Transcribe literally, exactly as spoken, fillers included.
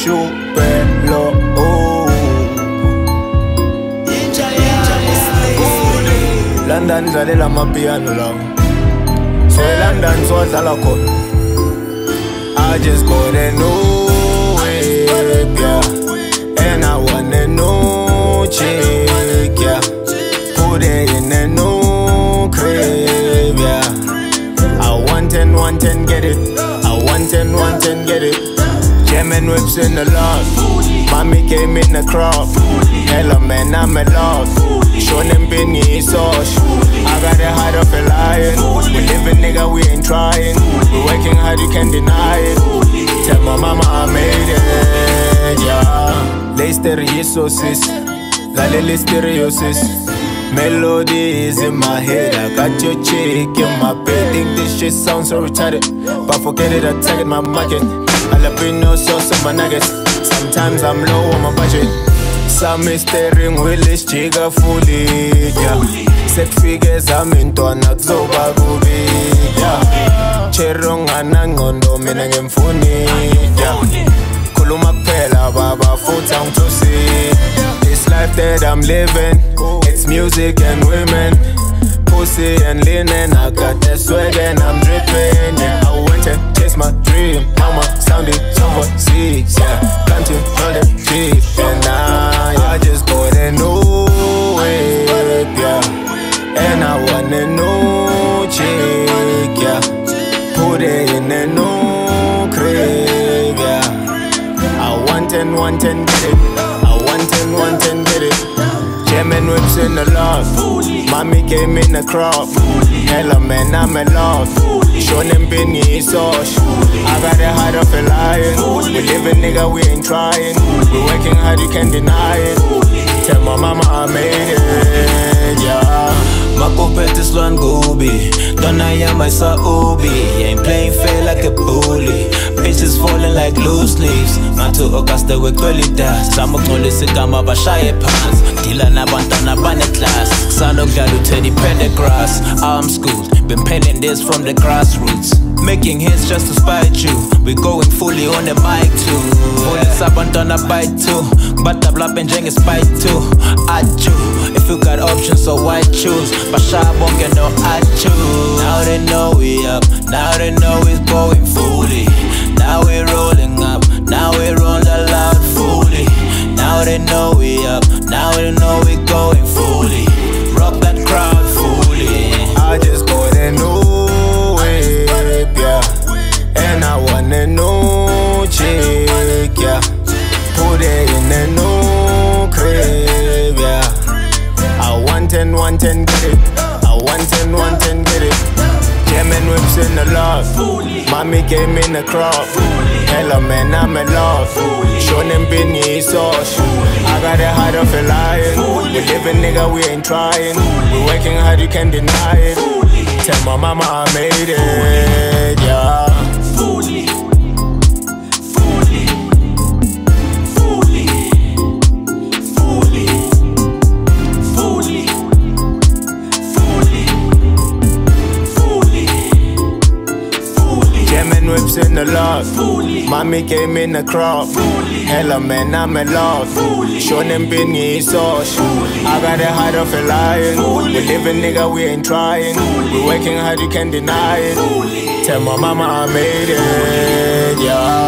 Shupelo, oh. London dlalela amapiano lawo. Say London swadlala khona. I just gotta know it, yeah. And I wanna know chick, yeah. Put it in a no crib, yeah. I want and want and get it. I want and want and get it. German whips in the lot. Mommy came in the crop. Hello man, I'm in love. Show them Benny sauce. I got the heart of a lion. We living nigga, we ain't trying. We working hard, you can't deny it. Tell my mama I made it, yeah. Listeriosis, Lale listeriosis. Melody is in my head. I got your chick in my bed. Think this shit sounds so retarded, but forget it, I target my market. Jalapeno sauce on my nuggets. Sometimes I'm low on my budget. Some is steering wheel is chiga fully, yeah. Set figures I'm into an akzoba gubi, yeah. Cherunga nangondo mina ngemfuni, yeah. Kuluma pela baba futa ngtusi. This life that I'm living, it's music and women, pussy and linen. I got that swag and I'm dripping, yeah. I went and chased my dream. Now my sound is overseas, yeah. Planting all the deep, and I, I just gotta know it, yeah. And I wanna know chick, yeah. Put it in a no crib, yeah. I want and want and get it. I want and want and get it. German whips in the lot. Mommy came in the crop. Hello man, I'm in love. Show them Benny sauce. I got the heart of a lion. We living nigga, we ain't trying. We working hard, you can't deny it. Tell my mama I made it, yeah. Makopet is one gobi. Don't I am my Saobi. Ain't playing fair like a bully. Bitches falling like loose leaves. Not to Augusta with quality. Some of them sit down my bashaye pants. Dila na bantana bane class. Sano galu teddy grass. I'm schooled. Been penning this from the grassroots. Making hits just to spite you. We going fully on the mic too. Fully sabantana bite too. But the blap and jeng is bite too. I chew. If you got options, so why choose? Basha won't get no I choose. Now they know we up. Now they know it's going fully. Now we rolling up. Now we roll loud fully. Now they know we up. Now they know we going fully. Rock that crowd fully. I just gotta know it, yeah. And I wanna know chick, yeah. Put it in a no crib, yeah. I want and want and get it. I want and want and get it. German whips in the lot. Mommy came in the crop. Hello man, I'm in love. Show them Benny sauce. I got the heart of a lion. We living nigga, we ain't trying. We working hard, you can't deny it. Tell my mama I made it, yeah. Fully, fully, fully, fully, fully, fully, fully, fully. German whips in the lot. Fully. Mommy came in the crop. Fully. Hello man, I'm in love. Fully. Show them Benny sauce. Fully. I got the heart of a lion. Fully. We living nigga, we ain't trying. Fully. We working hard, you can't deny it. Fully. Tell my mama I made it, yeah.